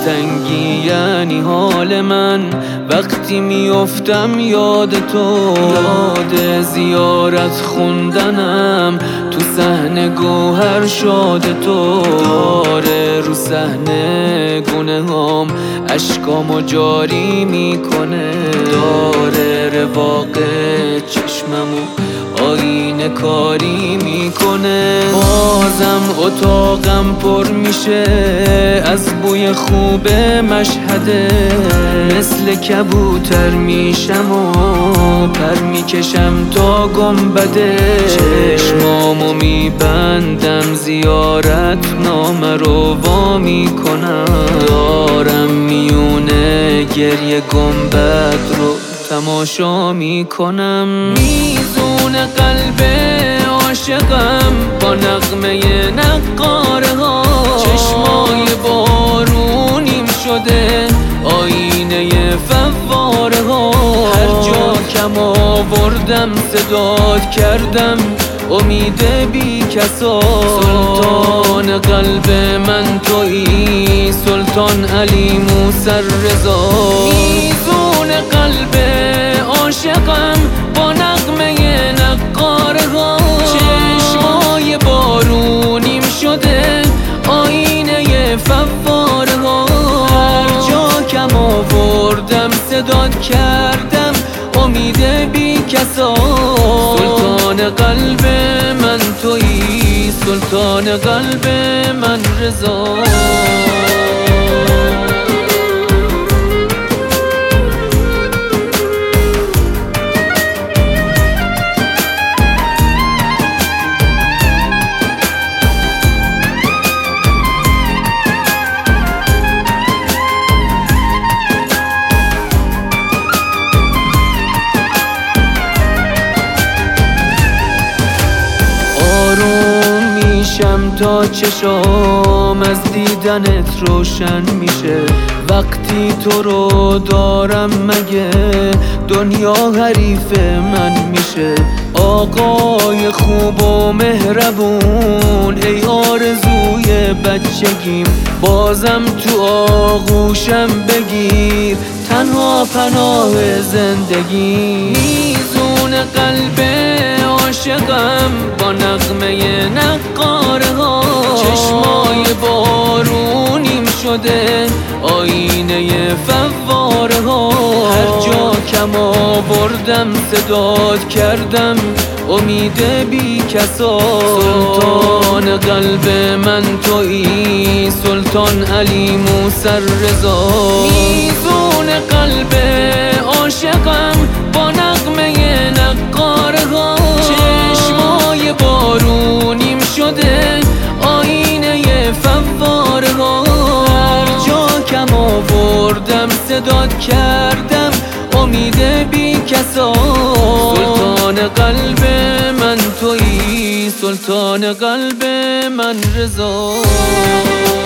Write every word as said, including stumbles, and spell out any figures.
دلتنگی یعنی حال من، وقتی میافتم یاد تو، یاد زیارت خوندنم تو صحنه گوهر شاد تو. داره رو صحنه گناهام اشکامو جاری میکنه، داره رواق چشممو آینه کاری میکنه. بازم اتاقم پر میشه از بوی خوب مشهده، مثل کبوتر میشم و پر میکشم تا گنبده. چشمامو میبندم زیارت نامه رو وا میکنم، دارم میونه گریه گنبد رو تماشا میکنم. میزون قلب عاشقم با نغمه نقاره ها، چشمای بارونیم شده آینه فواره ها. هر جا کم آوردم صدات کردم امید بی کسا. سلطان قلب من تویی سلطان علی موسی رضا. میزون قلب عاشقم با نغمه نقاره ها، چشمای بارونیم شده آینه فواره ها. هر جا کم آوردم صدات کردم امید بی کسا. سلطان قلب من تویی سلطان قلب من رضا. میشم تا چشام از دیدنت روشن میشه، وقتی تو رو دارم مگه دنیا حریف من میشه. آقای خوب و مهربون ای آرزوی بچگیم، بازم تو آغوشم بگیر تنها پناه زندگی. میزون قلب عاشقم با نغمه نقاره ها، چشمای بارونیم شده آینه فواره ها. هر جا کم آوردم صدات کردم امید بی کسا. سلطان قلب من تویی سلطان علی موسی رضا. میزون قلب عاشقم با نغمه نقاره ها، چشمای بارونیم شده آینه فواره ها. هر جا کم آوردم صدات کردم امید بی کسا. سلطان قلب من تویی سلطان قلب من رضا.